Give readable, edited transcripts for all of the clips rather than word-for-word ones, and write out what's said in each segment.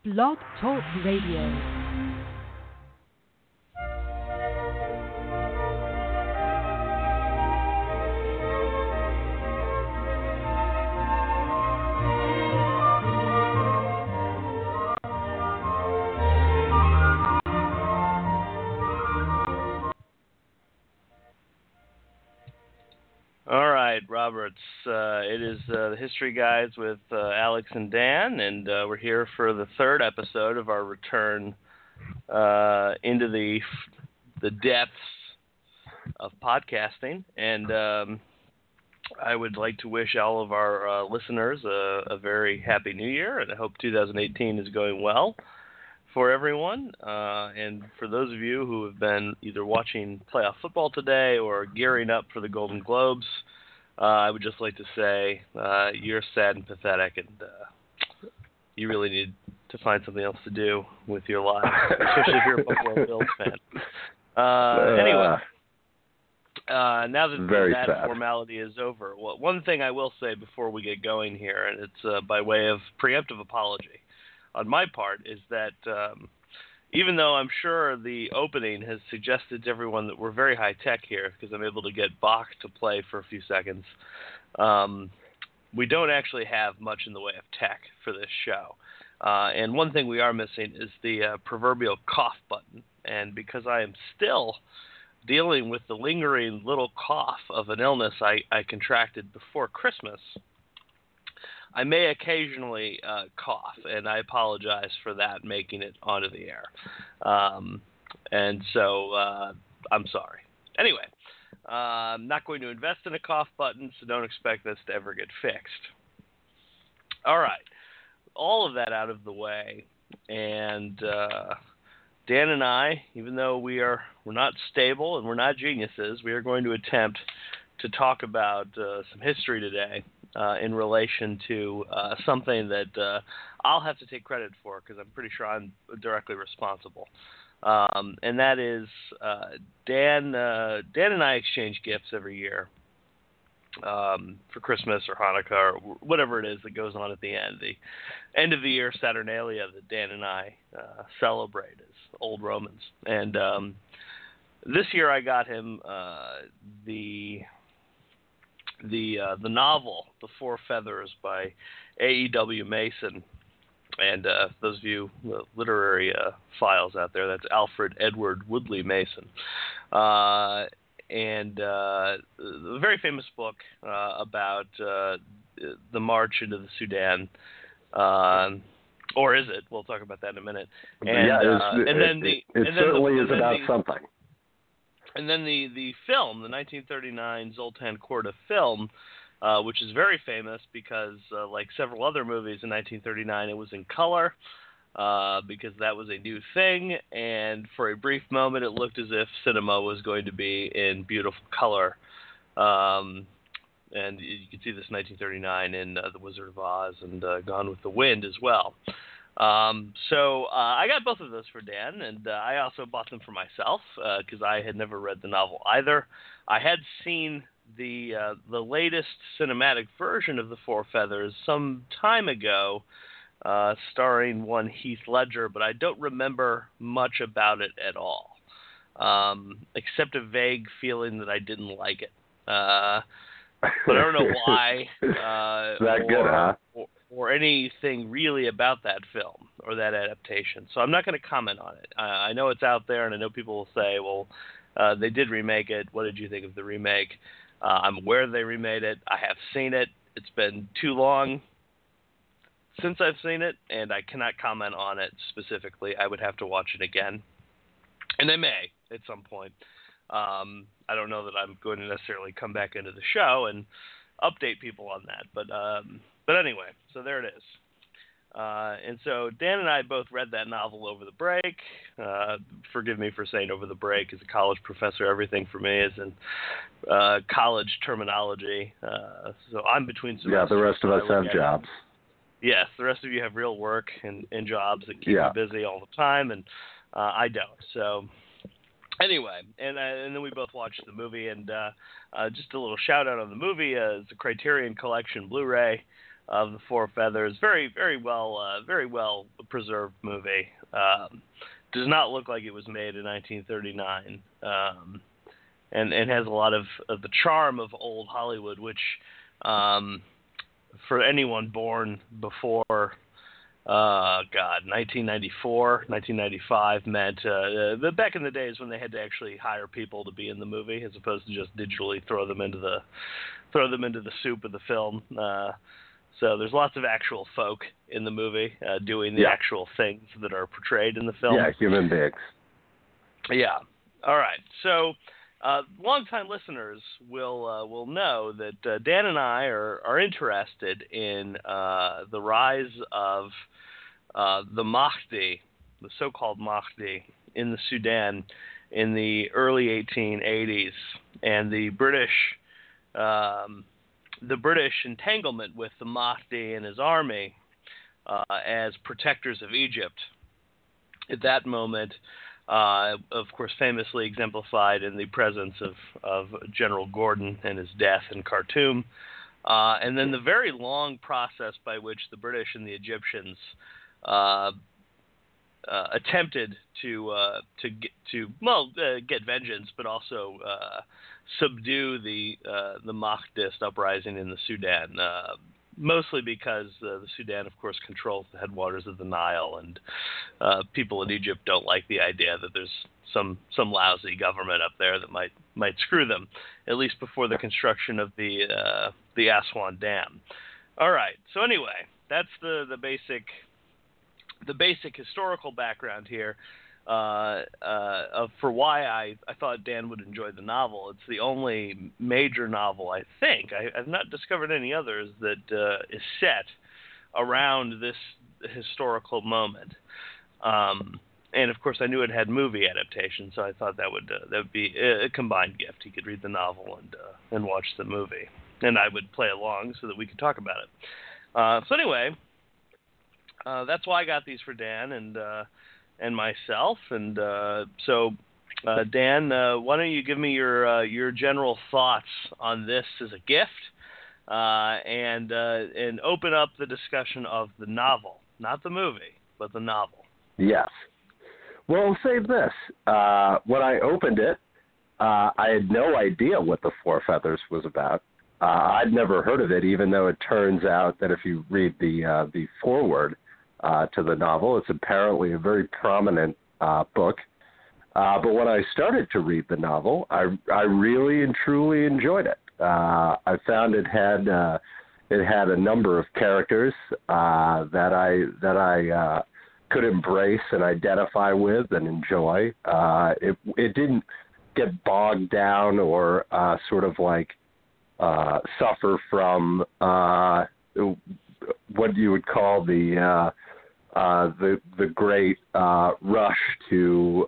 Blog Talk Radio. All right, Roberts. It is the History Guys with Alex and Dan, and we're here for the third episode of our return into the depths of podcasting. And I would like to wish all of our listeners a very happy New Year, and I hope 2018 is going well for everyone. And for those of you who have been either watching playoff football today or gearing up for the Golden Globes, I would just like to say you're sad and pathetic, and you really need to find something else to do with your life, especially if you're a Buffalo Bills fan. Anyway, now that that sad formality is over, well, one thing I will say before we get going here, and it's by way of preemptive apology on my part, is that even though I'm sure the opening has suggested to everyone that we're very high-tech here because I'm able to get Bach to play for a few seconds, we don't actually have much in the way of tech for this show. And one thing we are missing is the proverbial cough button. And because I am still dealing with the lingering little cough of an illness I contracted before Christmas, I may occasionally cough, and I apologize for that, making it onto the air. And so I'm sorry. Anyway, I'm not going to invest in a cough button, so don't expect this to ever get fixed. All right. All of that out of the way, and Dan and I, even though we're not stable and we're not geniuses, we are going to attempt to talk about some history today. In relation to something that I'll have to take credit for because I'm pretty sure I'm directly responsible. And that is Dan and I exchange gifts every year for Christmas or Hanukkah or whatever it is that goes on at the end. The end of the year Saturnalia that Dan and I celebrate as old Romans. And this year I got him the novel The Four Feathers by A.E.W. Mason, and those of you literary files out there, that's Alfred Edward Woodley Mason, and a very famous book about the march into the Sudan, or is it? We'll talk about that in a minute. And, it certainly is about something. And then the film, the 1939 Zoltan Korda film, which is very famous because, like several other movies in 1939, it was in color because that was a new thing. And for a brief moment, it looked as if cinema was going to be in beautiful color. And you can see this 1939 in The Wizard of Oz and Gone with the Wind as well. So I got both of those for Dan, and I also bought them for myself because I had never read the novel either. I had seen the latest cinematic version of The Four Feathers some time ago, starring one Heath Ledger, but I don't remember much about it at all, except a vague feeling that I didn't like it. But I don't know why. That good, huh? Or anything really about that film or that adaptation. So I'm not going to comment on it. I know it's out there, and I know people will say, well, they did remake it. What did you think of the remake? I'm aware they remade it. I have seen it. It's been too long since I've seen it, and I cannot comment on it specifically. I would have to watch it again. And I may at some point. I don't know that I'm going to necessarily come back into the show and update people on that. But anyway, so there it is. And so Dan and I both read that novel over the break. Forgive me for saying over the break. As a college professor, everything for me is in college terminology. So I'm between semesters. Yeah, the rest of us have jobs. Yes, the rest of you have real work and jobs that keep you busy all the time, and I don't. So anyway, and then we both watched the movie, and just a little shout out on the movie. It's a Criterion Collection Blu-ray. of the Four Feathers. Very, very well preserved movie. Does not look like it was made in 1939, and has a lot of the charm of old Hollywood, which for anyone born before 1994, 1995 meant back in the days when they had to actually hire people to be in the movie as opposed to just digitally throw them into the soup of the film. So there's lots of actual folk in the movie doing the actual things that are portrayed in the film. Yeah, human beings. Yeah. All right. So longtime listeners will know that Dan and I are interested in the rise of the Mahdi, the so-called Mahdi, in the Sudan in the early 1880s, and the British entanglement with the Mahdi and his army as protectors of Egypt. At that moment, of course, famously exemplified in the presence of General Gordon and his death in Khartoum, and then the very long process by which the British and the Egyptians attempted to get vengeance, but also subdue the Mahdist uprising in the Sudan. Mostly because the Sudan, of course, controls the headwaters of the Nile, and people in Egypt don't like the idea that there's some lousy government up there that might screw them, at least before the construction of the Aswan Dam. All right. So anyway, that's the basic historical background here for why I thought Dan would enjoy the novel. It's the only major novel, I think. I've not discovered any others that is set around this historical moment. And of course, I knew it had movie adaptation, so I thought that would be a combined gift. He could read the novel and watch the movie, and I would play along so that we could talk about it. So anyway, that's why I got these for Dan and myself. And so, Dan, why don't you give me your general thoughts on this as a gift, and open up the discussion of the novel, not the movie, but the novel. Yes. Well, save this. When I opened it, I had no idea what the Four Feathers was about. I'd never heard of it, even though it turns out that if you read the foreword to the novel, it's apparently a very prominent book. But when I started to read the novel, I really and truly enjoyed it. I found it had a number of characters that I could embrace and identify with and enjoy. It didn't get bogged down or sort of like suffer from what you would call the great rush to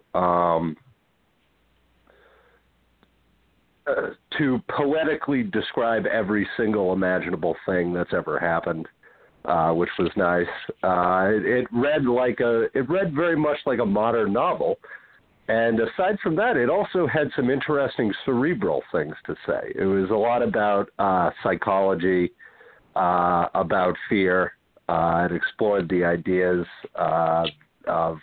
poetically describe every single imaginable thing that's ever happened, which was nice. It read very much like a modern novel. And aside from that, it also had some interesting cerebral things to say. It was a lot about psychology, about fear. It explored the ideas of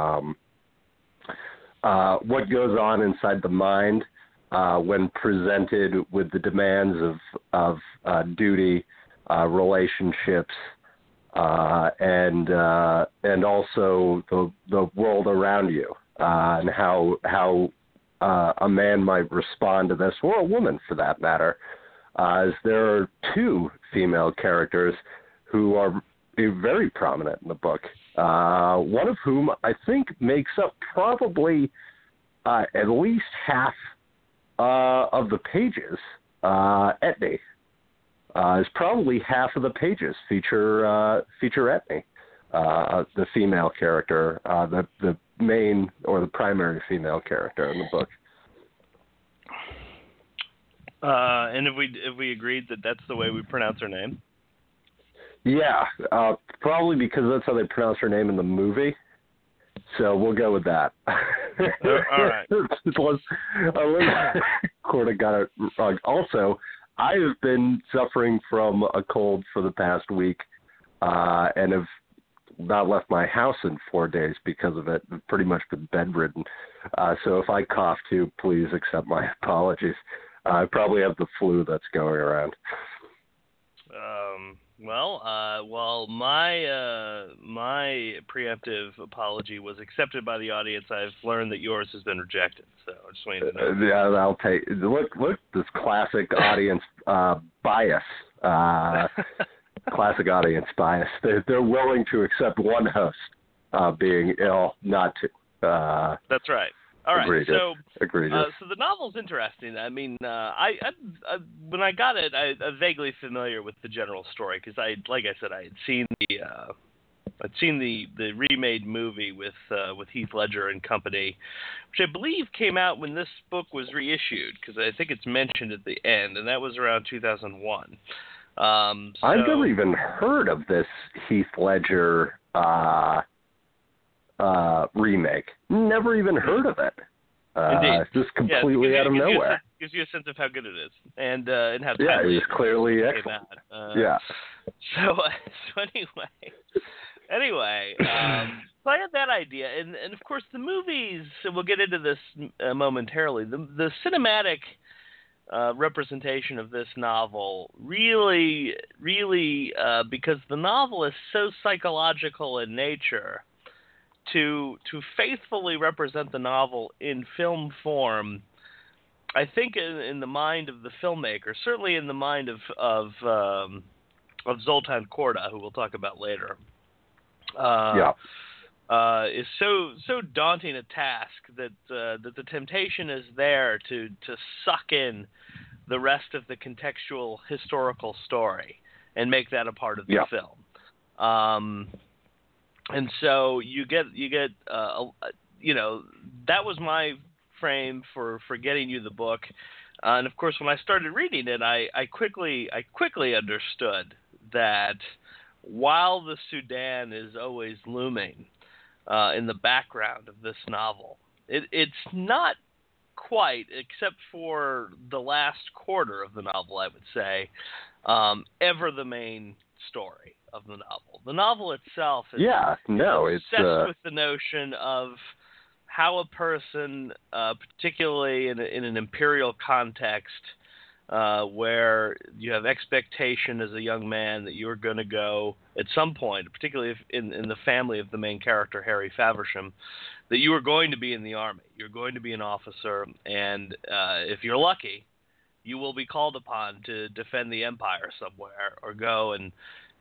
what goes on inside the mind when presented with the demands of duty, relationships, and also the world around you. And how a man might respond to this, or a woman for that matter, as there are two female characters who are very prominent in the book, one of whom I think makes up probably at least half of the pages. Etne is probably half of the pages feature Etne, the female character, the main or the primary female character in the book. And if we agreed that that's the way we pronounce her name? Yeah, probably because that's how they pronounce her name in the movie. So we'll go with that. All right. Unless Corda got it wrong. Also, I have been suffering from a cold for the past week, and have not left my house in 4 days because of it. I've pretty much been bedridden. So if I cough too, please accept my apologies. I probably have the flu that's going around. Well, my preemptive apology was accepted by the audience. I've learned that yours has been rejected. So I just wanted to know. Yeah, I'll take. Look, this classic audience bias. Classic audience bias. They're willing to accept one host being ill, not to. That's right. All right. Agreed. So the novel's interesting. I mean, I when I got it, I'm vaguely familiar with the general story because like I said, I had seen the remade movie with Heath Ledger and company, which I believe came out when this book was reissued because I think it's mentioned at the end, and that was around 2001. I've never even heard of this Heath Ledger remake. Never even heard of it. Indeed. Just completely out of nowhere. Gives you a sense of how good it is, and how timely it was clearly excellent. So anyway, so I had that idea, and of course the movies. And we'll get into this momentarily. The cinematic representation of this novel really, because the novel is so psychological in nature. To faithfully represent the novel in film form, I think in the mind of the filmmaker, certainly in the mind of Zoltan Korda, who we'll talk about later, is so daunting a task that the temptation is there to suck in the rest of the contextual historical story and make that a part of the film. And so you get that was my frame for getting you the book, and of course when I started reading it, I quickly understood that while the Sudan is always looming in the background of this novel, it's not quite, except for the last quarter of the novel, I would say, ever the main story of the novel. The novel itself is obsessed with the notion of how a person, particularly in an imperial context, where you have expectation as a young man that you're going to go at some point, particularly if in the family of the main character, Harry Faversham, that you are going to be in the army. You're going to be an officer, and if you're lucky, you will be called upon to defend the empire somewhere, or go and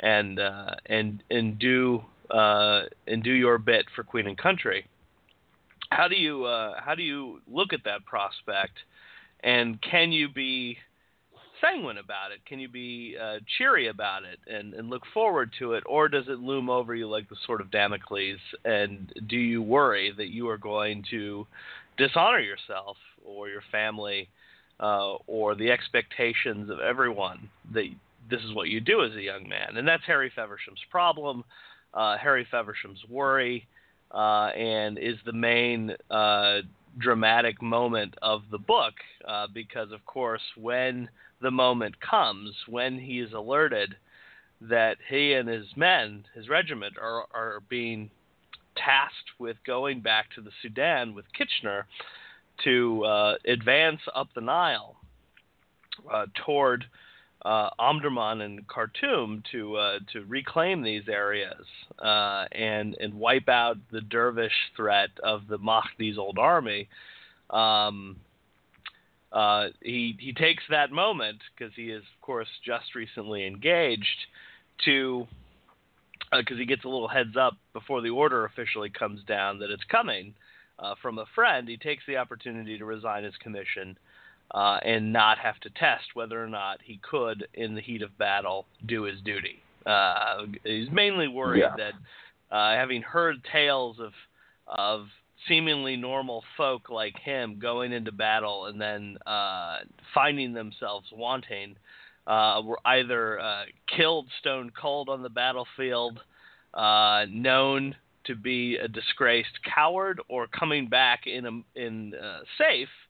do your bit for Queen and Country. How do you look at that prospect, and can you be sanguine about it? Can you be cheery about it and look forward to it, or does it loom over you like the sword of Damocles? And do you worry that you are going to dishonor yourself or your family or the expectations of everyone that this is what you do as a young man? And that's Harry Feversham's problem, Harry Feversham's worry, and is the main dramatic moment of the book, because, of course, when the moment comes, when he is alerted that he and his men, his regiment, are being tasked with going back to the Sudan with Kitchener to advance up the Nile toward Omdurman and Khartoum to reclaim these areas and wipe out the dervish threat of the Mahdi's old army. He takes that moment, because he is, of course, just recently engaged, to because he gets a little heads up before the order officially comes down that it's coming from a friend. He takes the opportunity to resign his commission and not have to test whether or not he could, in the heat of battle, do his duty. He's mainly worried that, having heard tales of seemingly normal folk like him going into battle and then finding themselves wanting, were either killed stone cold on the battlefield, known to be a disgraced coward, or coming back in safe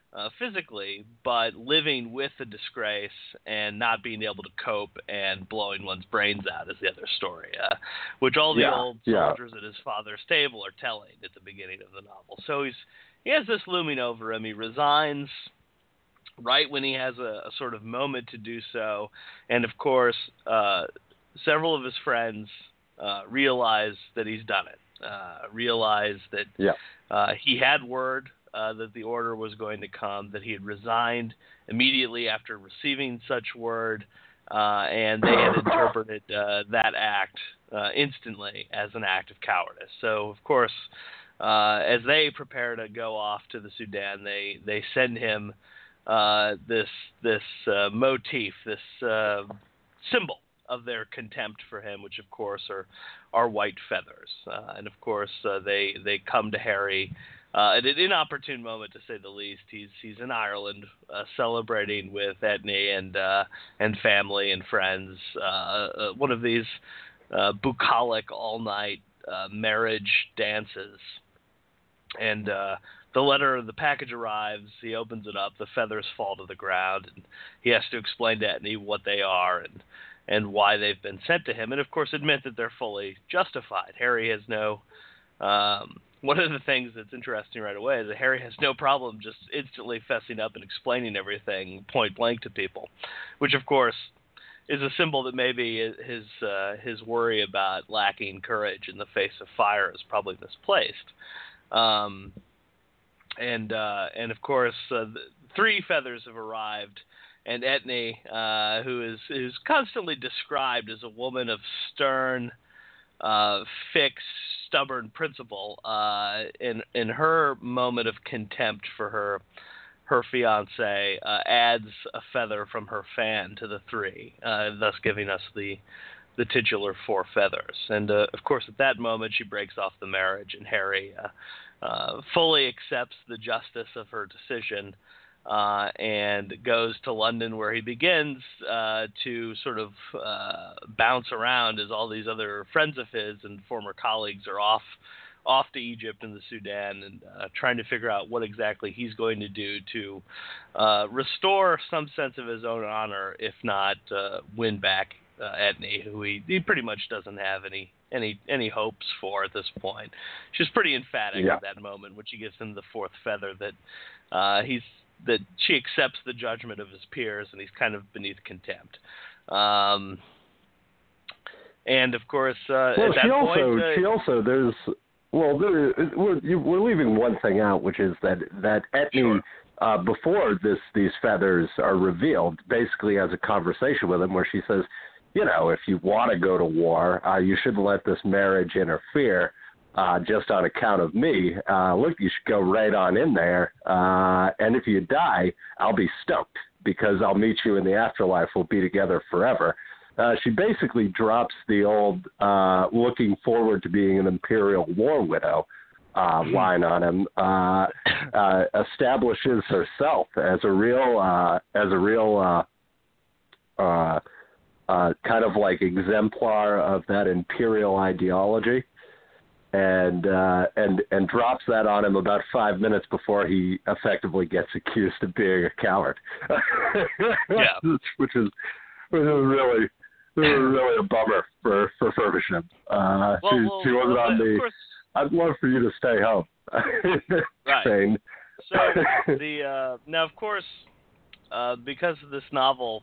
physically, but living with the disgrace and not being able to cope and blowing one's brains out is the other story, which all the old soldiers at his father's table are telling at the beginning of the novel. So he has this looming over him. He resigns right when he has a sort of moment to do so, and of course, several of his friends realize that he's done it. Realize that he had word that the order was going to come, that he had resigned immediately after receiving such word, and they had interpreted that act instantly as an act of cowardice. So, of course, as they prepare to go off to the Sudan, they send him this motif, this symbol of their contempt for him, which of course are white feathers, and of course they come to Harry at an inopportune moment, to say the least. He's in Ireland celebrating with Etne and family and friends one of these bucolic all-night marriage dances, and the package arrives. He opens it up. The feathers fall to the ground, and he has to explain to Etne what they are and why they've been sent to him, and of course admit that they're fully justified. Harry has no one of the things that's interesting right away is that Harry has no problem just instantly fessing up and explaining everything point blank to people, which of course is a symbol that maybe his worry about lacking courage in the face of fire is probably misplaced. And of course, 3 feathers have arrived, and Etne, who is constantly described as a woman of stern, fixed, stubborn principle, in her moment of contempt for her fiancé, adds a feather from her fan to the 3, thus giving us the titular 4 feathers. And of course, at that moment, she breaks off the marriage, and Harry fully accepts the justice of her decision, and goes to London, where he begins to sort of bounce around as all these other friends of his and former colleagues are off to Egypt and the Sudan, and trying to figure out what exactly he's going to do to restore some sense of his own honor, if not win back Etne, who he pretty much doesn't have any hopes for at this point. She's pretty emphatic at that moment when she gives him the 4th feather that she accepts the judgment of his peers, and he's kind of beneath contempt. And of course, at that point, she also there's we're leaving one thing out, which is that Etne, before these feathers are revealed, basically has a conversation with him where she says, if you want to go to war, you shouldn't let this marriage interfere. Just on account of me, look, you should go right on in there. And if you die, I'll be stoked because I'll meet you in the afterlife. We'll be together forever. She basically drops the old looking forward to being an imperial war widow line on him, establishes herself as a real kind of like exemplar of that imperial ideology. And drops that on him about 5 minutes before he effectively gets accused of being a coward. which is really a bummer for Feversham. She wasn't on the. I'd love for you to stay home. Right. So now of course, because of this novel,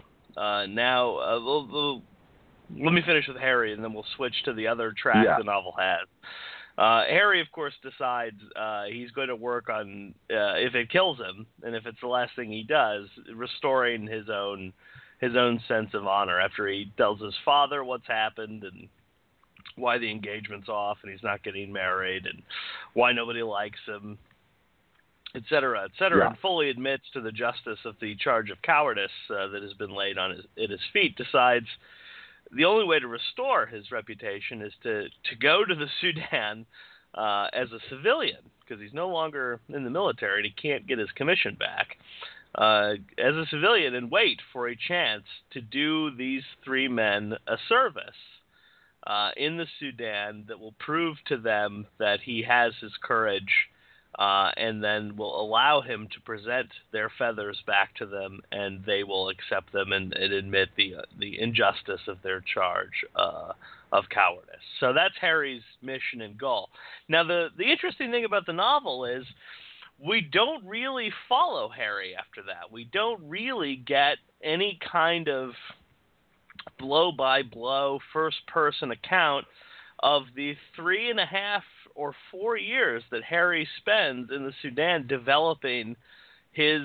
let me finish with Harry, and then we'll switch to the other track the novel has. Harry, of course, decides he's going to work on, if it kills him, and if it's the last thing he does, restoring his own sense of honor after he tells his father what's happened and why the engagement's off and he's not getting married and why nobody likes him, et cetera, and fully admits to the justice of the charge of cowardice that has been laid at his feet, decides the only way to restore his reputation is to go to the Sudan as a civilian, because he's no longer in the military and he can't get his commission back, as a civilian, and wait for a chance to do these 3 men a service in the Sudan that will prove to them that he has his courage and then will allow him to present their feathers back to them, and they will accept them and admit the injustice of their charge of cowardice. So that's Harry's mission and goal. Now, the interesting thing about the novel is we don't really follow Harry after that. We don't really get any kind of blow-by-blow first-person account of the 3.5 or 4 years that Harry spends in the Sudan developing his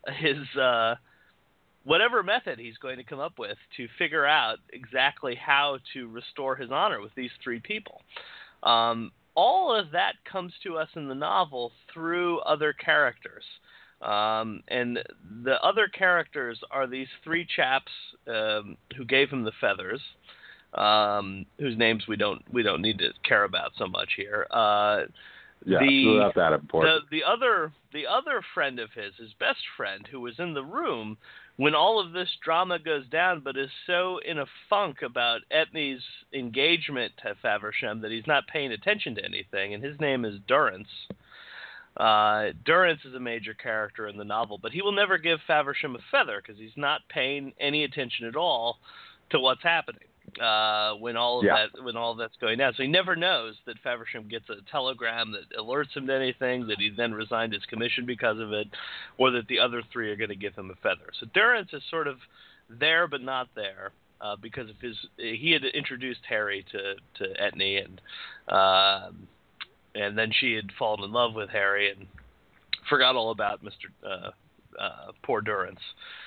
whatever method he's going to come up with to figure out exactly how to restore his honor with these 3 people. All of that comes to us in the novel through other characters. And the other characters are these 3 chaps who gave him the feathers, whose names we don't need to care about so much here. Not that important. The other friend of his best friend, who was in the room when all of this drama goes down, but is so in a funk about Etne's engagement to Faversham that he's not paying attention to anything, and his name is Durrance. Durrance is a major character in the novel, but he will never give Faversham a feather because he's not paying any attention at all to what's happening when all of that's going down. So he never knows that Faversham gets a telegram that alerts him to anything, that he then resigned his commission because of it, or that the other 3 are going to give him a feather. So Durrance is sort of there but not there because of he had introduced Harry to Etne, and then she had fallen in love with Harry and forgot all about poor Durrance.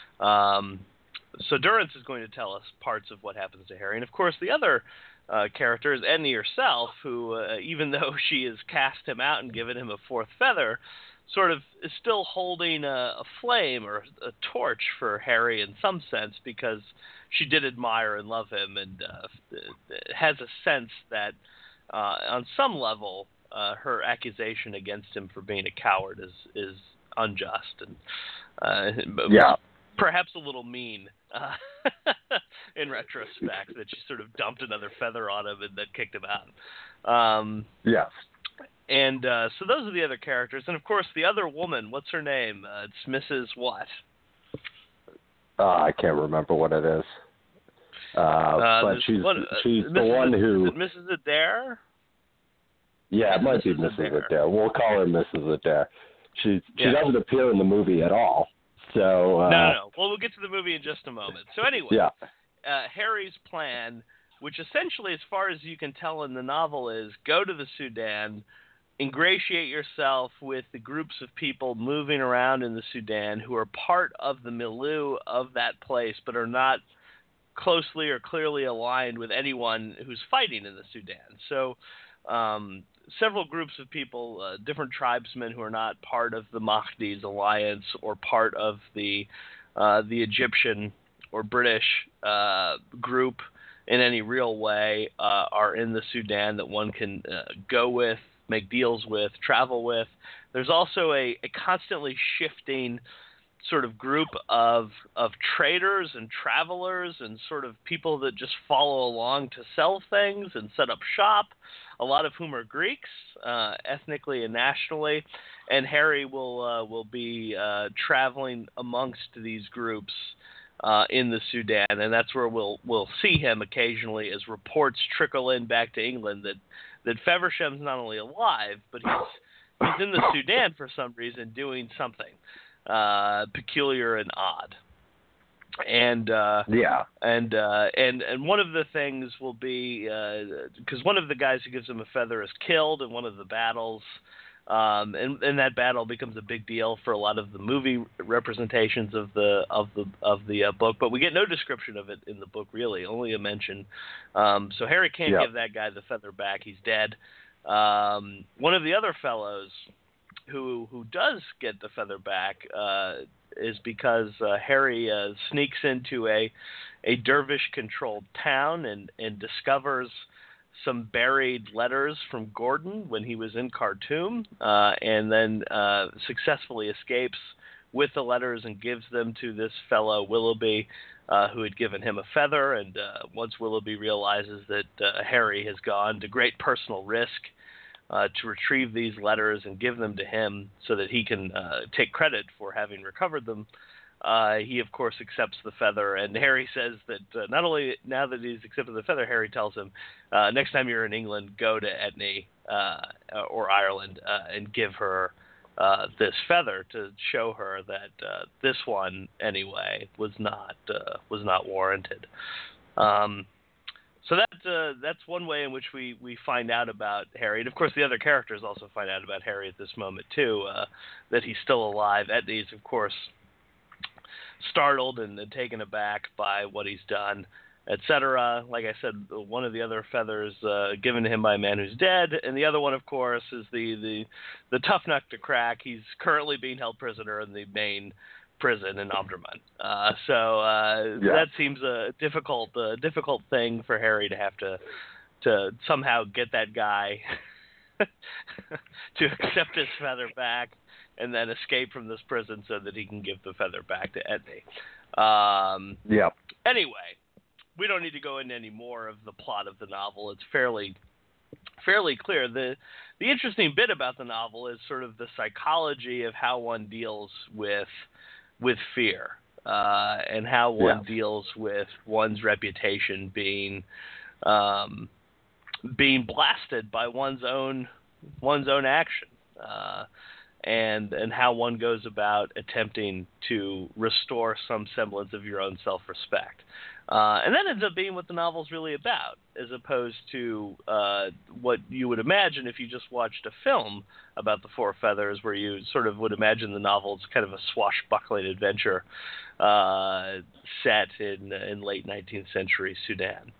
So Durrance is going to tell us parts of what happens to Harry. And, of course, the other character is Etne herself, who, even though she has cast him out and given him a 4th feather, sort of is still holding a flame or a torch for Harry in some sense, because she did admire and love him, and has a sense that on some level her accusation against him for being a coward is unjust and perhaps a little mean in retrospect, that she sort of dumped another feather on him and then kicked him out. Yes. And so those are the other characters. And, of course, the other woman, what's her name? It's Mrs. what? I can't remember what it is. But she's the one who... Is it Mrs. Adair? Yeah, it might be Mrs. Adair. We'll call her Mrs. Adair. She doesn't appear in the movie at all. So No. Well, we'll get to the movie in just a moment. So anyway, Harry's plan, which essentially, as far as you can tell in the novel, is go to the Sudan, ingratiate yourself with the groups of people moving around in the Sudan who are part of the milieu of that place, but are not closely or clearly aligned with anyone who's fighting in the Sudan. So several groups of people, different tribesmen who are not part of the Mahdi's alliance or part of the Egyptian or British group in any real way, are in the Sudan that one can go with, make deals with, travel with. There's also a constantly shifting sort of group of traders and travelers and sort of people that just follow along to sell things and set up shop, a lot of whom are Greeks, ethnically and nationally. And Harry will be traveling amongst these groups in the Sudan, and that's where we'll see him occasionally as reports trickle in back to England that Feversham's not only alive, but he's in the Sudan for some reason doing something peculiar and odd. And and one of the things will be because one of the guys who gives him a feather is killed in one of the battles. And that battle becomes a big deal for a lot of the movie representations of the book, but we get no description of it in the book, really, only a mention. So Harry can't give that guy the feather back; he's dead. One of the other fellows who does get the feather back is because Harry sneaks into a dervish-controlled town and discovers some buried letters from Gordon when he was in Khartoum, and then successfully escapes with the letters and gives them to this fellow Willoughby, who had given him a feather. And once Willoughby realizes that Harry has gone to great personal risk to retrieve these letters and give them to him so that he can take credit for having recovered them. He, of course, accepts the feather, and Harry says that not only now that he's accepted the feather, Harry tells him, next time you're in England, go to Etne or Ireland and give her this feather to show her that this one, anyway, was not warranted. So that's one way in which we find out about Harry. And, of course, the other characters also find out about Harry at this moment, too, that he's still alive. Etne's, of course, startled and taken aback by what he's done, etc. Like I said, one of the other feathers given to him by a man who's dead, and the other one, of course, is the tough nut to crack. He's currently being held prisoner in the main prison in Omdurman. That seems a difficult thing for Harry to have to somehow get that guy to accept his feather back and then escape from this prison so that he can give the feather back to Etne. Anyway, we don't need to go into any more of the plot of the novel. It's fairly clear. The interesting bit about the novel is sort of the psychology of how one deals with fear and how one deals with one's reputation being blasted by one's own action. And how one goes about attempting to restore some semblance of your own self-respect. And that ends up being what the novel's really about, as opposed to what you would imagine if you just watched a film about the Four Feathers, where you sort of would imagine the novel's kind of a swashbuckling adventure set in late 19th century Sudan.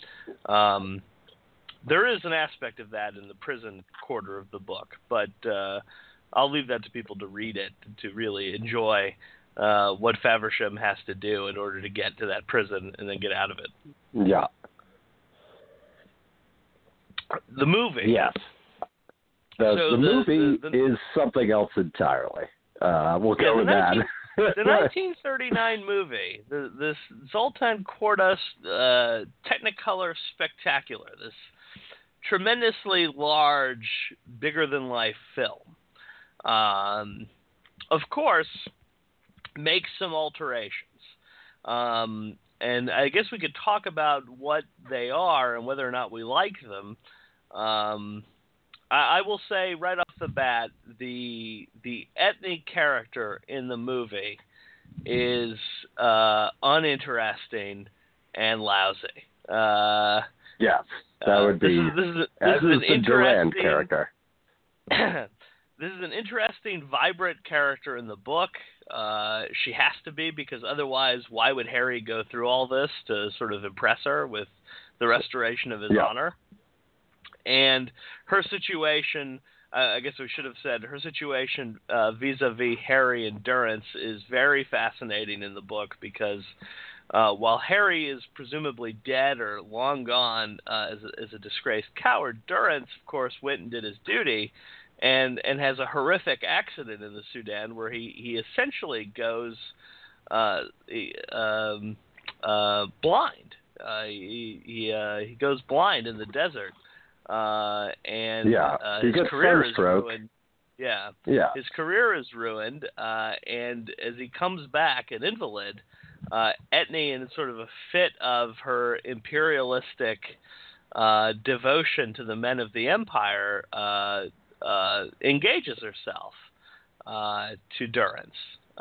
There is an aspect of that in the prison quarter of the book, but I'll leave that to people to read it, to really enjoy what Faversham has to do in order to get to that prison and then get out of it. Yeah. The movie. Yes. The movie is something else entirely. We'll go with that. The 1939 movie, this Zoltan Kordas Technicolor Spectacular, this tremendously large, bigger-than-life film, of course, makes some alterations. And I guess we could talk about what they are and whether or not we like them. I will say right off the bat, the Etne character in the movie is uninteresting and lousy. Yes, that would be. This is an interesting Durand character. This is an interesting, vibrant character in the book. She has to be, because otherwise, why would Harry go through all this to sort of impress her with the restoration of his honor? And her situation, I guess we should have said, her situation vis-a-vis Harry and Durrance is very fascinating in the book, because while Harry is presumably dead or long gone as a disgraced coward, Durrance, of course, went and did his duty and has a horrific accident in the Sudan where he essentially goes blind. He goes blind in the desert. And his career is ruined. Yeah. His career is ruined, and as he comes back an invalid, Etne, in sort of a fit of her imperialistic devotion to the men of the empire, engages herself to Durrance.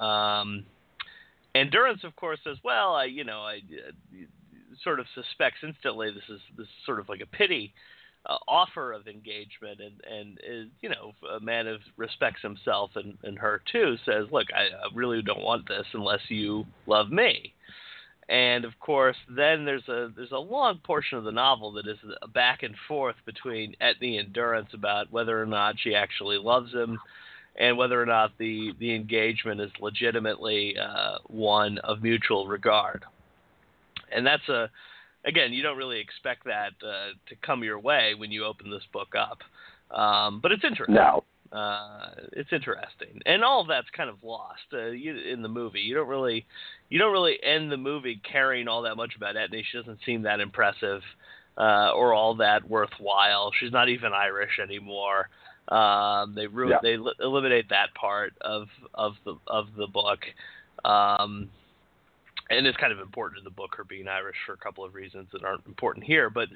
And Durrance, of course, says, well, I sort of suspects instantly this is sort of like a pity offer of engagement, and is, a man who respects himself and her too, says, look, I really don't want this unless you love me. And of course, then there's a long portion of the novel that is a back and forth between Etne and Durrance about whether or not she actually loves him, and whether or not the engagement is legitimately one of mutual regard. And that's again, you don't really expect that to come your way when you open this book up, but it's interesting. No. It's interesting, and all of that's kind of lost in the movie. You don't really end the movie caring all that much about Etne. She doesn't seem that impressive or all that worthwhile. She's not even Irish anymore. They eliminate that part of the book. And it's kind of important in the book, her being Irish, for a couple of reasons that aren't important here. But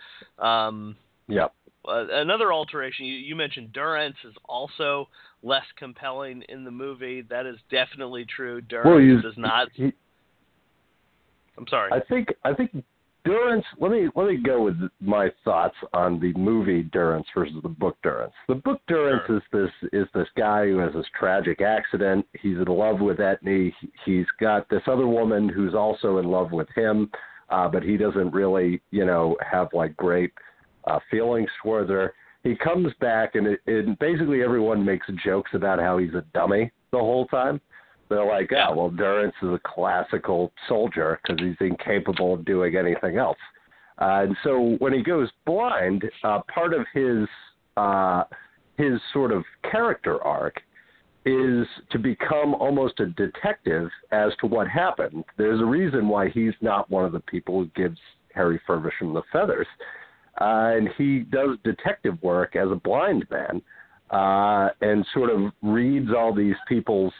another alteration, you mentioned Durrance is also less compelling in the movie. That is definitely true. Durrance does not. I'm sorry. I think Durrance. Let me go with my thoughts on the movie Durrance versus the book Durrance. The book Durrance is this guy who has this tragic accident. He's in love with Etne. He's got this other woman who's also in love with him, but he doesn't really, have like great feelings towards her. He comes back and basically everyone makes jokes about how he's a dummy the whole time. They're like, well, Durrance is a classical soldier because he's incapable of doing anything else. And so when he goes blind, part of his sort of character arc is to become almost a detective as to what happened. There's a reason why he's not one of the people who gives Harry Feversham the feathers. And he does detective work as a blind man and sort of reads all these people's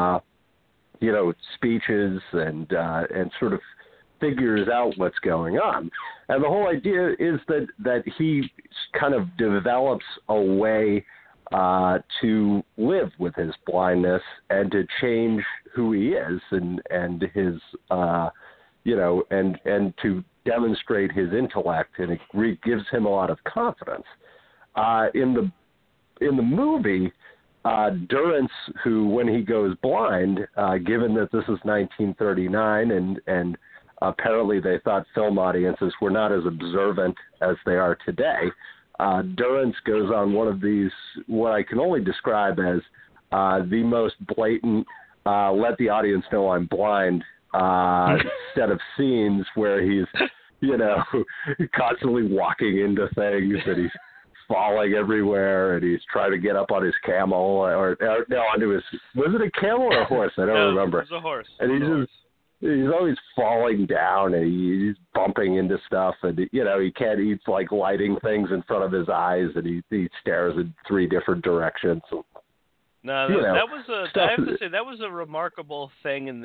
speeches and sort of figures out what's going on. And the whole idea is that he kind of develops a way to live with his blindness and to change who he is and his, and to demonstrate his intellect, and it gives him a lot of confidence. In the movie, Durrance, who, when he goes blind, given that this is 1939 and apparently they thought film audiences were not as observant as they are today, Durrance goes on one of these, what I can only describe as the most blatant, let the audience know I'm blind set of scenes where he's, constantly walking into things and he's falling everywhere, and he's trying to get up on his camel or onto his. Was it a camel or a horse? I don't remember. It was a horse. And he's always falling down, and he's bumping into stuff, and he can't. He's like lighting things in front of his eyes, and he stares in three different directions. No, that was I have to say that was a remarkable thing in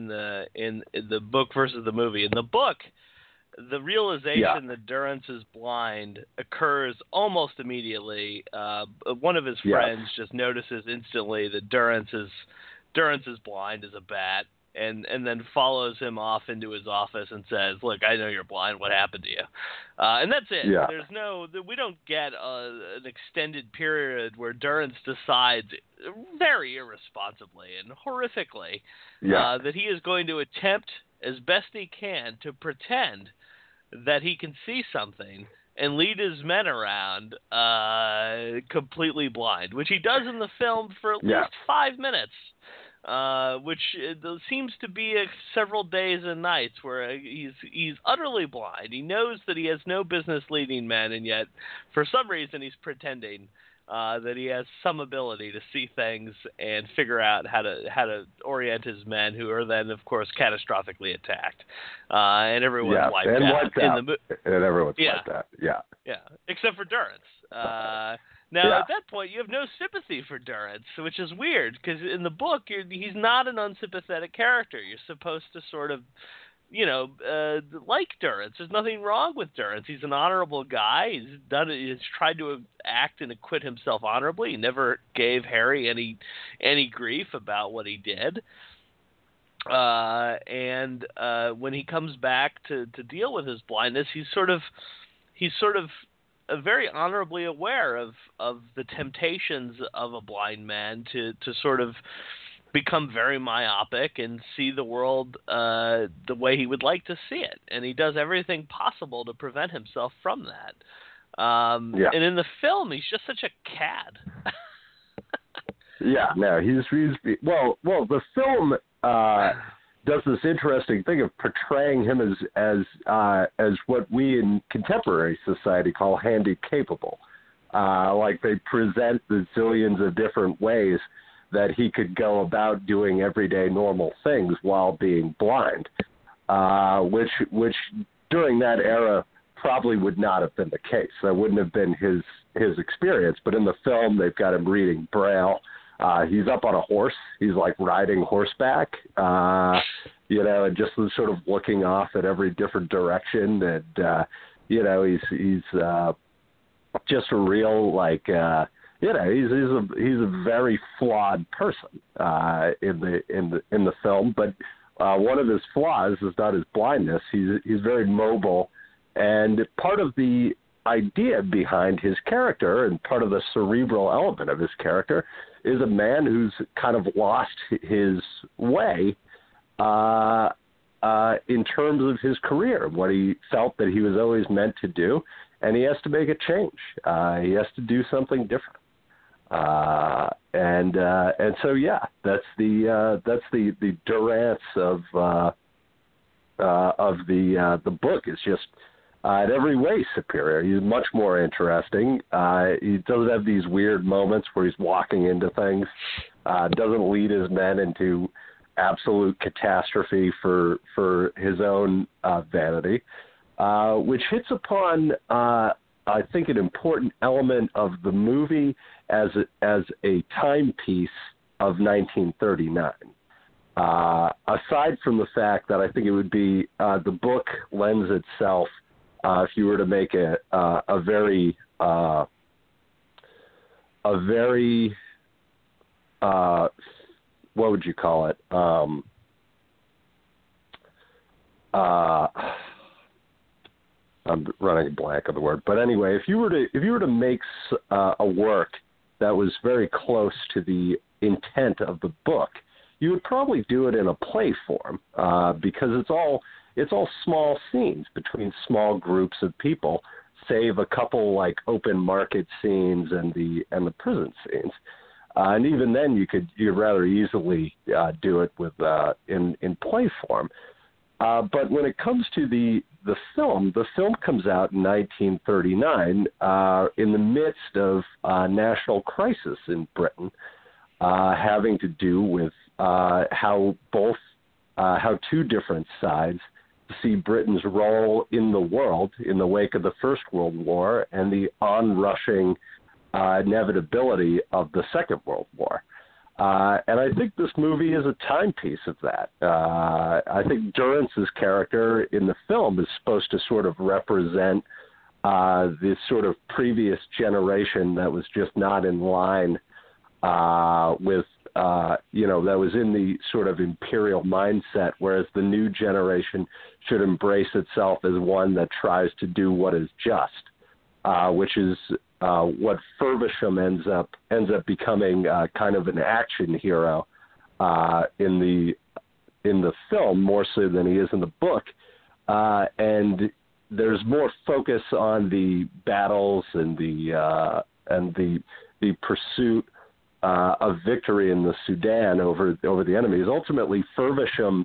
the book versus the movie. In the book, the realization that Durrance is blind occurs almost immediately. One of his friends just notices instantly that Durrance is blind as a bat, and then follows him off into his office and says, "Look, I know you're blind. What happened to you?" And that's it. Yeah. We don't get an extended period where Durrance decides very irresponsibly and horrifically that he is going to attempt as best he can to pretend that he can see something and lead his men around completely blind, which he does in the film for at least 5 minutes. Which seems to be several days and nights where he's utterly blind. He knows that he has no business leading men, and yet for some reason he's pretending that he has some ability to see things and figure out how to orient his men, who are then, of course, catastrophically attacked, and everyone's wiped out. And everyone's wiped out. Yeah, except for Durrance. Now, at that point, you have no sympathy for Durrance, which is weird, because in the book, he's not an unsympathetic character. You're supposed to sort of, like Durrance. There's nothing wrong with Durrance. He's an honorable guy. He's tried to act and acquit himself honorably. He never gave Harry any grief about what he did. And when he comes back to deal with his blindness, he's sort of very honorably aware of the temptations of a blind man to sort of become very myopic and see the world the way he would like to see it. And he does everything possible to prevent himself from that. And in the film, he's just such a cad. The film does this interesting thing of portraying him as what we in contemporary society call handy capable. Like they present the zillions of different ways that he could go about doing everyday normal things while being blind, which during that era probably would not have been the case. That wouldn't have been his experience. But in the film, they've got him reading Braille. He's up on a horse. He's like riding horseback, and just sort of looking off at every different direction. And, he's just a real, he's a very flawed person in the film. But one of his flaws is not his blindness. He's very mobile, and part of the idea behind his character and part of the cerebral element of his character is a man who's kind of lost his way in terms of his career, what he felt that he was always meant to do, and he has to make a change. He has to do something different. And so that's the durance of the book. Is just in every way superior. He's much more interesting. He doesn't have these weird moments where he's walking into things. Doesn't lead his men into absolute catastrophe for his own vanity, which hits upon I think an important element of the movie as a timepiece of 1939. Aside from the fact that I think it would be the book lends itself, if you were to make a very what would you call it? I'm running a blank on the word, but anyway, if you were to make a work that was very close to the intent of the book, you would probably do it in a play form, because it's all small scenes between small groups of people, save a couple like open market scenes and the prison scenes. And even then, you'd rather easily do it with in play form. But when it comes to the film comes out in 1939 in the midst of national crisis in Britain, having to do with how two different sides see Britain's role in the world in the wake of the First World War and the onrushing inevitability of the Second World War. And I think this movie is a timepiece of that. I think Durance's character in the film is supposed to sort of represent this sort of previous generation that was just not in line with, that was in the sort of imperial mindset, whereas the new generation should embrace itself as one that tries to do what is just, which is what Feversham ends up becoming kind of an action hero in the film more so than he is in the book, and there's more focus on the battles and the pursuit of victory in the Sudan over the enemies. Ultimately, Feversham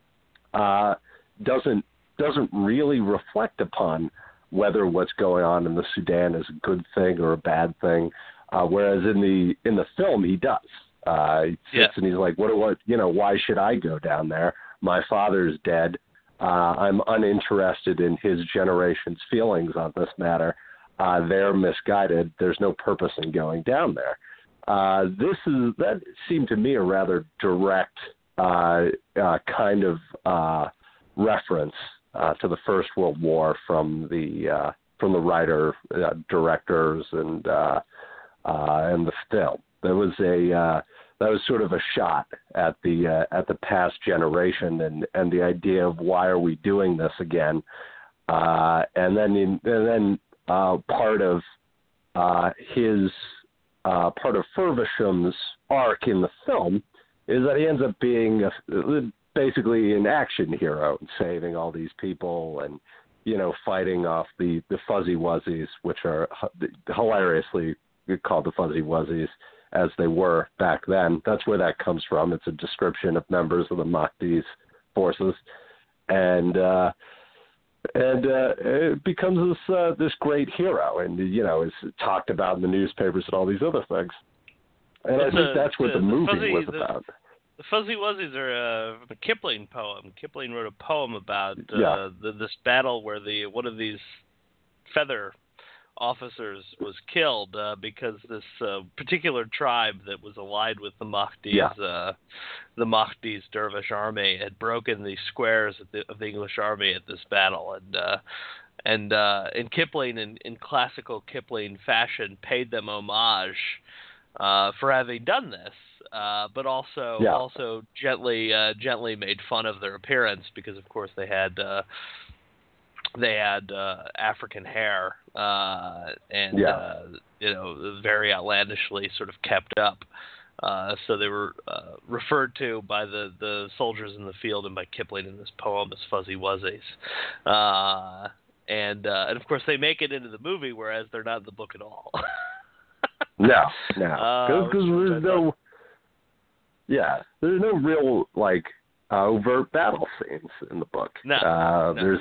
doesn't really reflect upon whether what's going on in the Sudan is a good thing or a bad thing, whereas in the film he does. He sits and he's like, why should I go down there? My father's dead. I'm uninterested in his generation's feelings on this matter. They're misguided. There's no purpose in going down there. That seemed to me a rather direct kind of reference to the First World War from the writer, directors, and the film. That was sort of a shot at the past generation and the idea of why are we doing this again, and then part of Feversham's arc in the film is that he ends up being basically an action hero and saving all these people and, fighting off the Fuzzy Wuzzies, which are hilariously called the Fuzzy Wuzzies as they were back then. That's where that comes from. It's a description of members of the Mahdi's forces. And it becomes this great hero and, is talked about in the newspapers and all these other things. And I think that's what the movie was about. The Fuzzy Wuzzies are a Kipling poem. Kipling wrote a poem about this battle where one of these feather officers was killed because this particular tribe that was allied with the Mahdi's dervish army had broken the squares of the English army at this battle, and in Kipling, in classical Kipling fashion, paid them homage for having done this, but also gently made fun of their appearance because, of course, they had African hair and very outlandishly sort of kept up. So they were referred to by the soldiers in the field and by Kipling in this poem as fuzzy wuzzies. And of course they make it into the movie, whereas they're not in the book at all. No, because there's no real overt battle scenes in the book. No. There's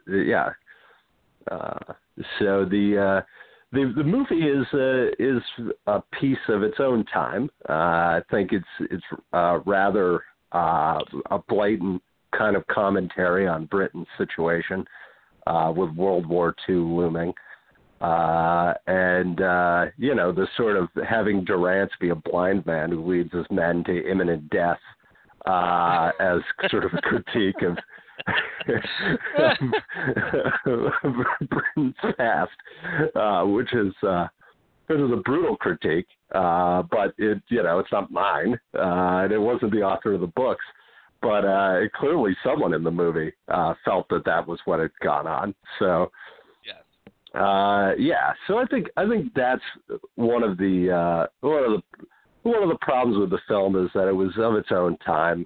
so the movie is a piece of its own time. I think it's rather a blatant kind of commentary on Britain's situation with World War II looming. The sort of having Durrance be a blind man who leads his men to imminent death as sort of a critique of Britain's past, which is a brutal critique, but it's not mine, and it wasn't the author of the books, but clearly someone in the movie felt that was what had gone on. So. So I think that's one of the problems with the film is that it was of its own time.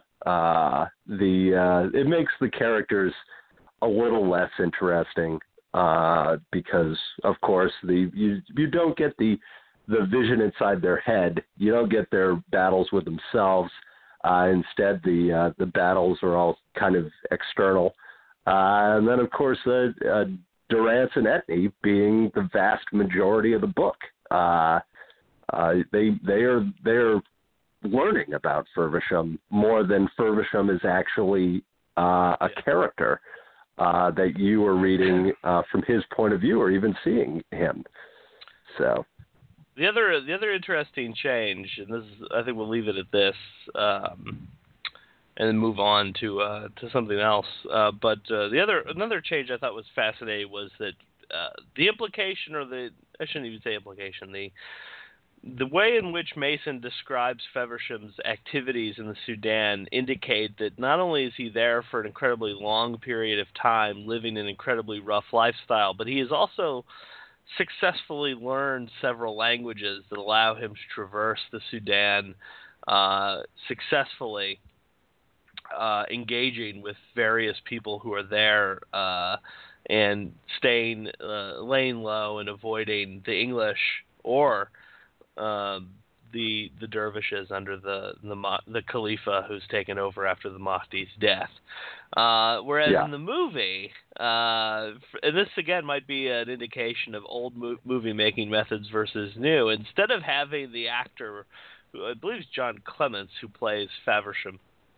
It makes the characters a little less interesting because, of course, you don't get the vision inside their head. You don't get their battles with themselves. Instead, the battles are all kind of external. And then, of course, Durrance and Etne being the vast majority of the book. They're learning about Feversham more than Feversham is actually a character that you are reading from his point of view or even seeing him. So the other interesting change, and this is, I think we'll leave it at this, and then move on to something else. But another change I thought was fascinating was that the implication, I shouldn't even say implication, the way in which Mason describes Feversham's activities in the Sudan indicate that not only is he there for an incredibly long period of time, living an incredibly rough lifestyle, but he has also successfully learned several languages that allow him to traverse the Sudan successfully. Engaging with various people who are there and laying low and avoiding the English or the dervishes under the Khalifa who's taken over after the Mahdi's death. Whereas in the movie, and this again might be an indication of old movie making methods versus new. Instead of having the actor, who I believe is John Clements, who plays Faversham,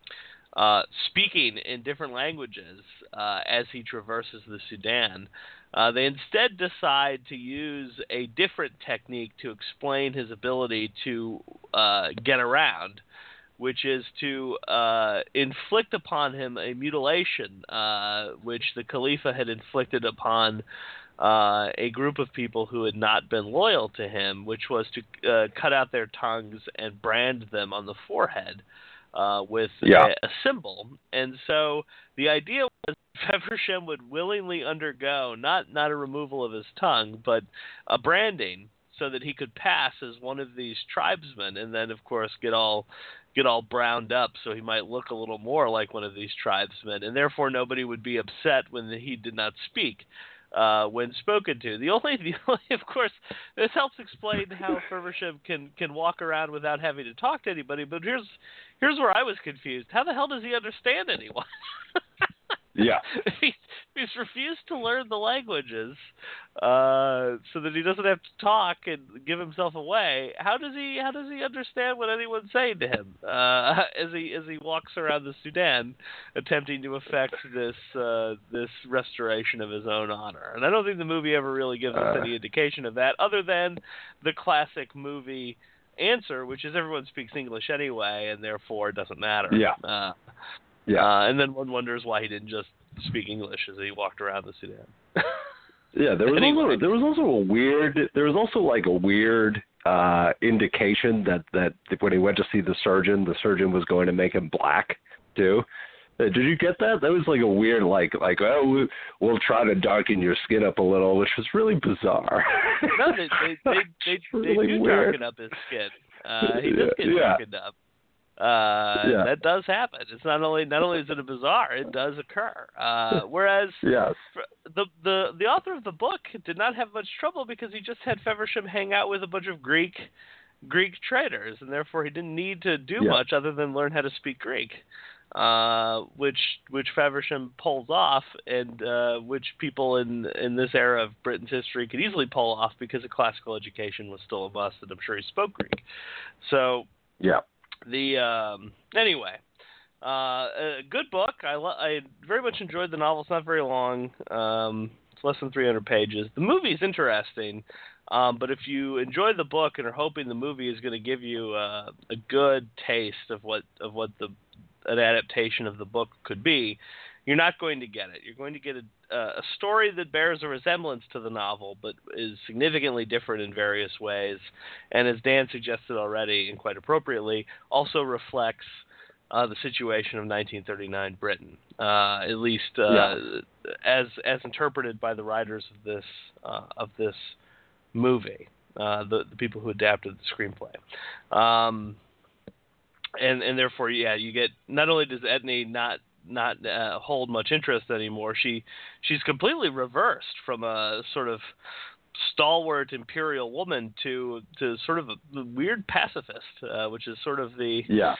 speaking in different languages as he traverses the Sudan, they instead decide to use a different technique to explain his ability to get around, which is to inflict upon him a mutilation, which the Khalifa had inflicted upon a group of people who had not been loyal to him, which was to cut out their tongues and brand them on the forehead. With a symbol. And so the idea was Feversham would willingly undergo not a removal of his tongue, but a branding so that he could pass as one of these tribesmen and then, of course, get all browned up so he might look a little more like one of these tribesmen, and therefore nobody would be upset when he did not speak. When spoken to. The only, of course, this helps explain how Feversham can walk around without having to talk to anybody. But here's where I was confused. How the hell does he understand anyone? Yeah. He's refused to learn the languages, so that he doesn't have to talk and give himself away. How does he understand what anyone's saying to him as he walks around the Sudan, attempting to effect this restoration of his own honor? And I don't think the movie ever really gives us any indication of that, other than the classic movie answer, which is everyone speaks English anyway, and therefore it doesn't matter. Yeah. And then one wonders why he didn't just speak English as he walked around the Sudan. Yeah, there was also a weird indication that when he went to see the surgeon was going to make him black too. Did you get that? That was like a weird like oh, we'll try to darken your skin up a little, which was really bizarre. No, they do darken up his skin. He does get darkened up. That does happen. It's not only is it a bizarre, it does occur. Whereas the author of the book did not have much trouble because he just had Feversham hang out with a bunch of Greek traders, and therefore he didn't need to do much other than learn how to speak Greek, which Feversham pulls off, and which people in this era of Britain's history could easily pull off because a classical education was still a must, and I'm sure he spoke Greek. So anyway, a good book. I very much enjoyed the novel. It's not very long. It's less than 300 pages. The movie's interesting, but if you enjoy the book and are hoping the movie is going to give you a good taste of what an adaptation of the book could be, you're not going to get it. You're going to get a story that bears a resemblance to the novel, but is significantly different in various ways, and as Dan suggested already, and quite appropriately, also reflects the situation of 1939 Britain, at least as interpreted by the writers of this movie, the people who adapted the screenplay, and therefore, you get, not only does Etne not hold much interest anymore, she's completely reversed from a sort of stalwart imperial woman to sort of a weird pacifist, which is sort of the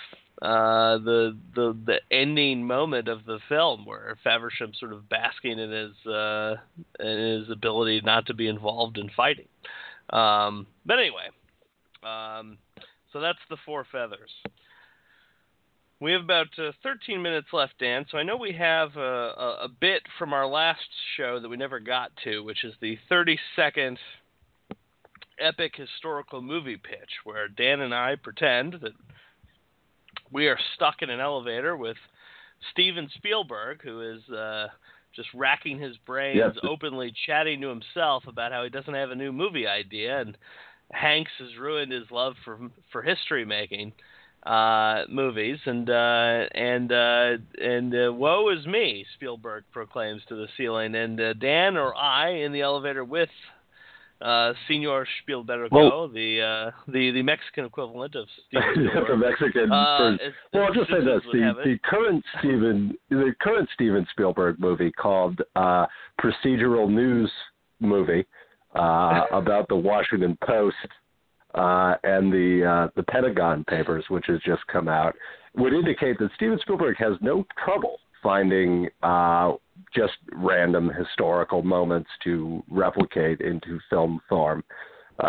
ending moment of the film, where Faversham sort of basking in his ability not to be involved in fighting. But anyway, so that's The Four Feathers. We have about 13 minutes left, Dan, so I know we have a bit from our last show that we never got to, which is the 30-second epic historical movie pitch, where Dan and I pretend that we are stuck in an elevator with Steven Spielberg, who is just racking his brains, openly chatting to himself about how he doesn't have a new movie idea, and Hanks has ruined his love for history making movies, and woe is me, Spielberg proclaims to the ceiling, and Dan or I in the elevator with Senor Spielberg, the Mexican equivalent of Steven Spielberg. The Mexican I'll just say this: the current Steven Spielberg movie called Procedural News Movie about the Washington Post. And the Pentagon Papers, which has just come out, would indicate that Steven Spielberg has no trouble finding just random historical moments to replicate into film form. And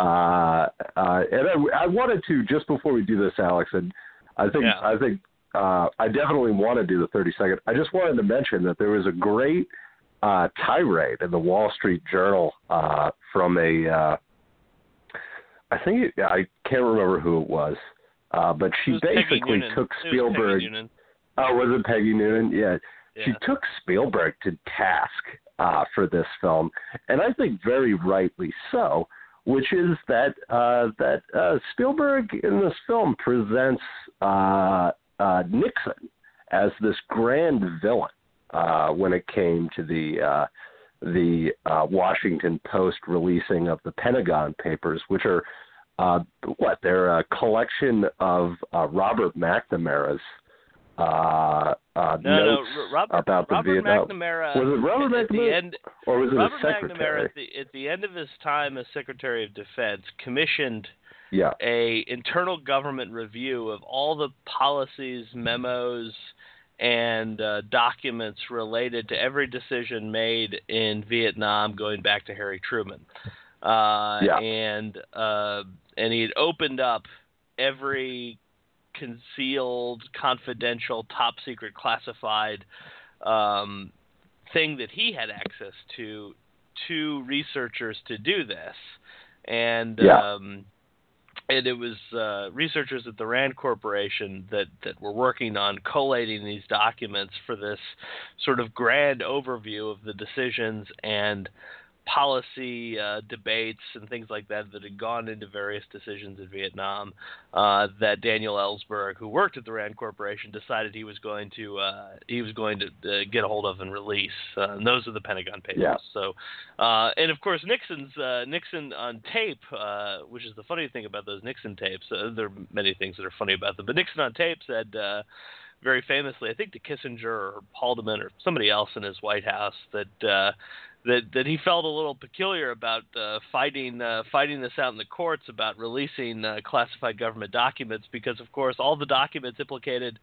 I wanted to, just before we do this, Alex, and I think I definitely want to do the 30-second. I just wanted to mention that there was a great tirade in the Wall Street Journal from a I can't remember who it was, but she basically took Spielberg. Oh, was it Peggy Noonan? Yeah. She took Spielberg to task for this film, and I think very rightly so, which is that Spielberg in this film presents Nixon as this grand villain when it came to the Washington Post releasing of the Pentagon Papers, which are they're a collection of Robert McNamara's notes about the Vietnam. McNamara, was it Robert McNamara, or was it Robert a secretary? McNamara, at the end of his time as Secretary of Defense, commissioned a internal government review of all the policies, memos, and documents related to every decision made in Vietnam going back to Harry Truman. And he had opened up every concealed, confidential, top secret, classified thing that he had access to researchers to do this. And it was researchers at the Rand Corporation that were working on collating these documents for this sort of grand overview of the decisions and policy debates and things like that had gone into various decisions in Vietnam that Daniel Ellsberg, who worked at the Rand Corporation, decided he was going to get a hold of and release. And those are the Pentagon Papers. Yeah. So, and of course Nixon on tape, which is the funny thing about those Nixon tapes. There are many things that are funny about them, but Nixon on tape said very famously, I think to Kissinger or Haldeman or somebody else in his White House, that he felt a little peculiar about fighting this out in the courts about releasing classified government documents because, of course, all the documents implicated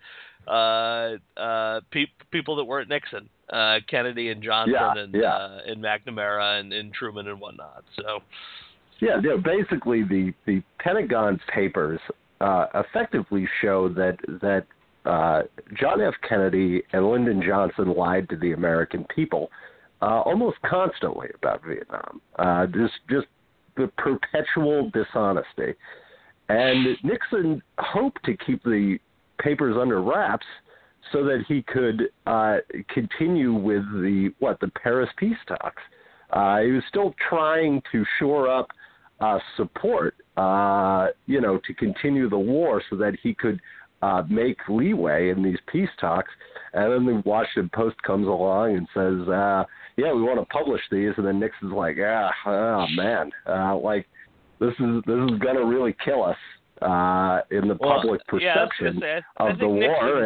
people that weren't Nixon, Kennedy and Johnson and McNamara and Truman and whatnot. So, basically the Pentagon's papers effectively show that John F. Kennedy and Lyndon Johnson lied to the American people almost constantly about Vietnam. Just the perpetual dishonesty. And Nixon hoped to keep the papers under wraps so that he could continue with the Paris peace talks. He was still trying to shore up support, to continue the war so that he could make leeway in these peace talks. And then the Washington Post comes along and says, we want to publish these. And then Nixon's like, man, this is going to really kill us in the public perception of the war.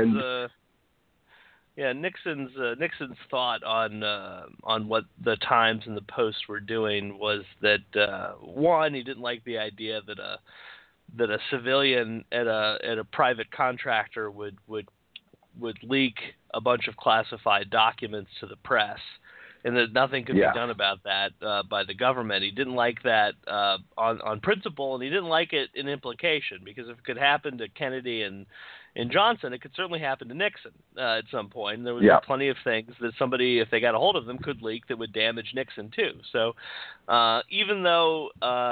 Nixon's thought on what the Times and the Post were doing was that one, he didn't like the idea that a civilian at a private contractor would leak a bunch of classified documents to the press, and that nothing could be done about that by the government. He didn't like that on principle, and he didn't like it in implication, because if it could happen to Kennedy and Johnson, it could certainly happen to Nixon at some point. And there was plenty of things that somebody, if they got a hold of them, could leak that would damage Nixon too. So even though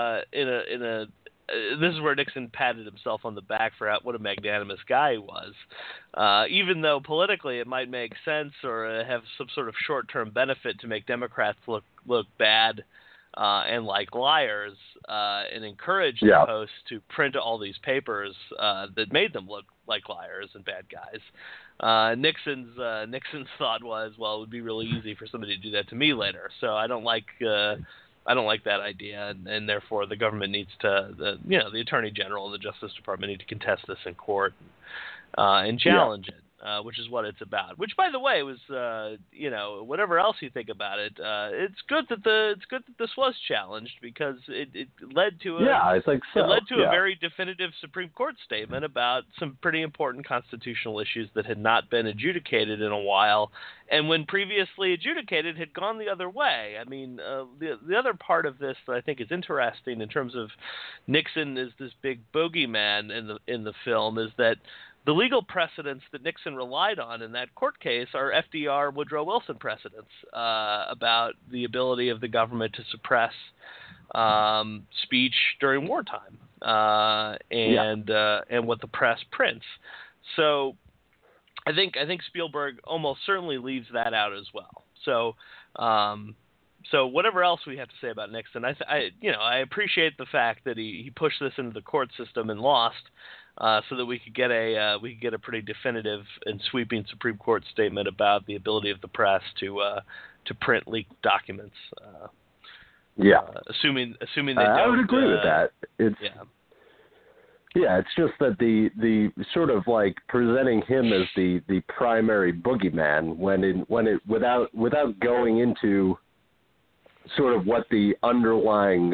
this is where Nixon patted himself on the back for what a magnanimous guy he was. Even though politically it might make sense or have some sort of short-term benefit to make Democrats look bad and like liars, and encourage the Post to print all these papers that made them look like liars and bad guys. Nixon's thought was, well, it would be really easy for somebody to do that to me later. So I don't like that idea, and therefore the government needs to, the Attorney General and the Justice Department need to contest this in court and challenge it, which is what it's about. Which, by the way, was whatever else you think about it, it's good that this was challenged, because it led to I think so. It led to a very definitive Supreme Court statement about some pretty important constitutional issues that had not been adjudicated in a while, and when previously adjudicated had gone the other way. I mean, the other part of this that I think is interesting in terms of Nixon as this big bogeyman in the film is that the legal precedents that Nixon relied on in that court case are FDR, Woodrow Wilson precedents about the ability of the government to suppress speech during wartime and what the press prints. So I think Spielberg almost certainly leaves that out as well. So whatever else we have to say about Nixon, I appreciate the fact that he pushed this into the court system and lost, so that we could get a pretty definitive and sweeping Supreme Court statement about the ability of the press to print leaked documents. Assuming they don't. I would agree with that. It's just that the sort of like presenting him as the primary boogeyman without going into sort of what the underlying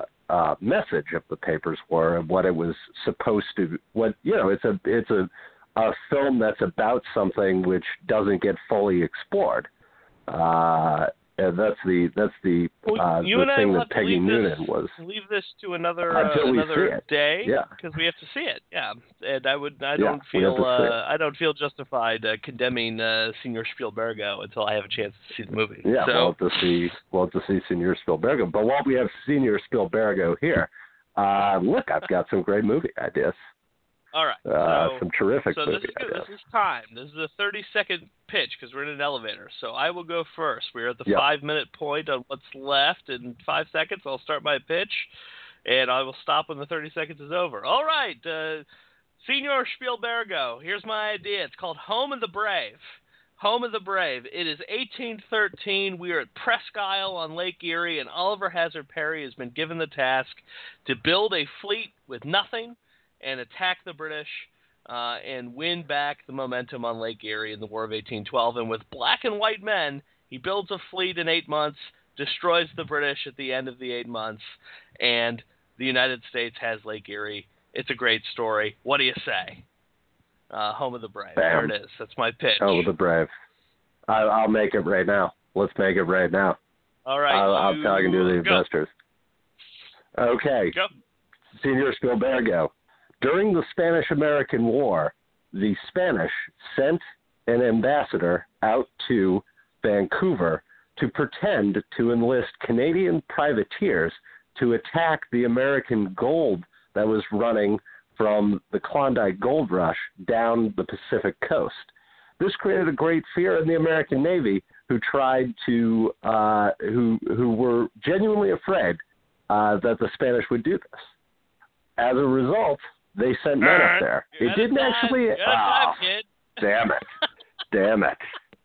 message of the papers were and what it was supposed to. It's a a film that's about something which doesn't get fully explored. And that's the you the and I thing will that have to Peggy Noonan was. leave this to another day, Yeah. because we have to see it. Yeah, and I we don't have to feel see it. I don't feel justified condemning Senor Spielbergo until I have a chance to see the movie. Yeah, so, we'll have to see Senor Spielbergo. But while we have Senor Spielbergo here, look, I've got some great movie ideas. all right. Some terrific So movie this ideas. is time. This is a 30-second pitch because we're in an elevator. So I will go first. We're at the Yep. 5-minute point on what's left. In 5 seconds, I'll start my pitch, and I will stop when the 30 seconds is over. All right, Senor Spielbergo, here's my idea. It's called Home of the Brave. Home of the Brave. It is 1813. We are at Presque Isle on Lake Erie, and Oliver Hazard Perry has been given the task to build a fleet with nothing and attack the British and win back the momentum on Lake Erie in the War of 1812. And with black and white men, he builds a fleet in 8 months, destroys the British at the end of the 8 months, and the United States has Lake Erie. It's a great story. What do you say? Home of the Brave. Bam. There it is. That's my pitch. Home of the Brave. I'll make it right now. Let's make it right now. All right. I'm talking to the investors. Okay. Go. Senor Spielbergo. During the Spanish-American War, the Spanish sent an ambassador out to Vancouver to pretend to enlist Canadian privateers to attack the American gold that was running from the Klondike Gold Rush down the Pacific coast. This created a great fear in the American Navy, who tried to, who were genuinely afraid that the Spanish would do this. As a result, they sent men up there. It didn't actually. Kid. Damn it! Damn it!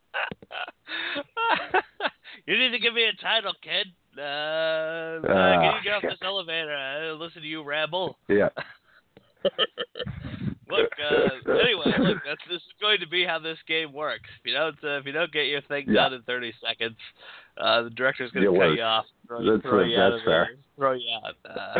You need to give me a title, kid. Can you get off this elevator? Listen to you ramble. Yeah. Look. Anyway, this is going to be how this game works. If you don't get your thing done in 30 seconds, the director's going to cut you off, throw you out of there, throw you out.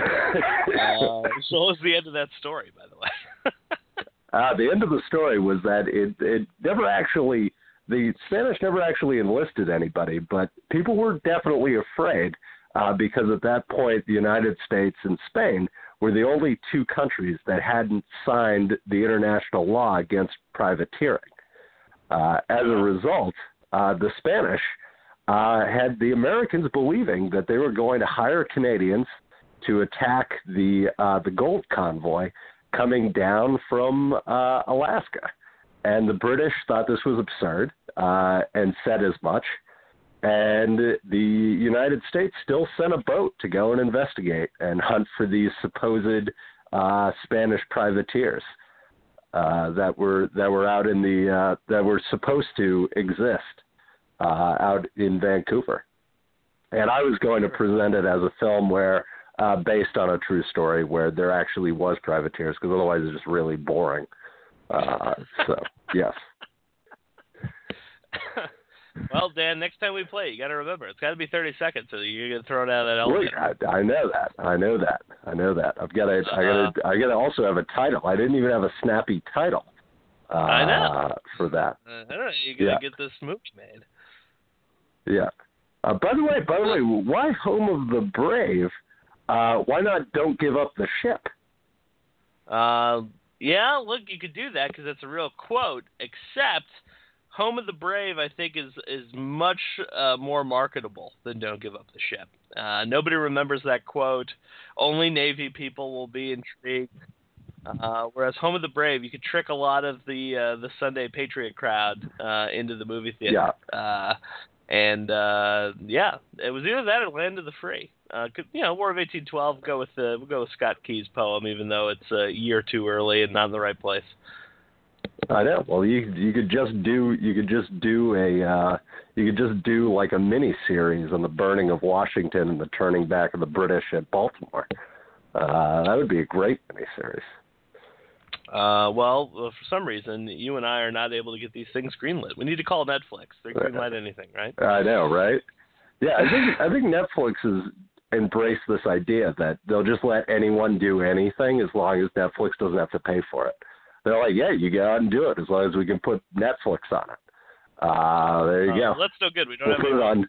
So what's the end of that story, by the way? The end of the story was that it never actually, the Spanish never actually enlisted anybody, but people were definitely afraid because at that point the United States and Spain were the only two countries that hadn't signed the international law against privateering. As a result, the Spanish had the Americans believing that they were going to hire Canadians to attack the gold convoy coming down from Alaska. And the British thought this was absurd and said as much. And the United States still sent a boat to go and investigate and hunt for these supposed Spanish privateers that were out in the that were supposed to exist out in Vancouver. And I was going to present it as a film where based on a true story where there actually was privateers, because otherwise it's just really boring. So yes. Well, Dan, next time we play, you got to remember it's got to be 30 seconds, so you're gonna throw it out of that elevator. Look, I know that. I gotta also have a title. I didn't even have a snappy title. I know for that. I don't know. You gotta get this movie made. Yeah. By the way, why Home of the Brave? Why not Don't Give Up the Ship? Yeah, look, you could do that because that's a real quote. Except Home of the Brave, I think, is much more marketable than Don't Give Up the Ship. Nobody remembers that quote. Only Navy people will be intrigued. Whereas Home of the Brave, you could trick a lot of the Sunday Patriot crowd into the movie theater. Yeah. It was either that or Land of the Free. War of 1812. We'll go with Scott Key's poem, even though it's a year too early and not in the right place. I know. Well, you could just do like a mini series on the burning of Washington and the turning back of the British at Baltimore. That would be a great mini series. Well, for some reason, you and I are not able to get these things greenlit. We need to call Netflix. They greenlight anything, right? I know, right? Yeah, I think Netflix has embraced this idea that they'll just let anyone do anything as long as Netflix doesn't have to pay for it. They're like, yeah, you go out and do it as long as we can put Netflix on it. There you go. That's no good. We don't We'll have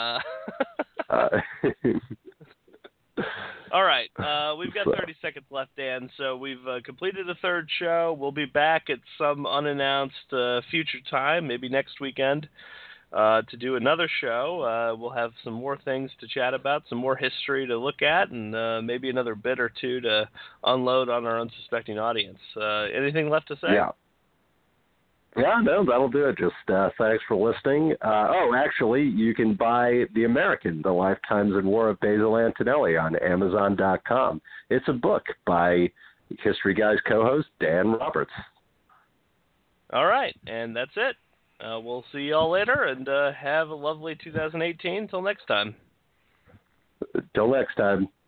put it on. All right. We've got 30 seconds left, Dan. So we've completed the third show. We'll be back at some unannounced future time, maybe next weekend, to do another show. We'll have some more things to chat about, some more history to look at, and maybe another bit or two to unload on our unsuspecting audience. Anything left to say? Yeah, no, that'll do it. Just thanks for listening. Actually, you can buy The American, The Lifetimes and War of Basil Antonelli on Amazon.com. It's a book by History Guys co-host Dan Roberts. All right, and that's it. We'll see you all later, and have a lovely 2018. Until next time. Till next time.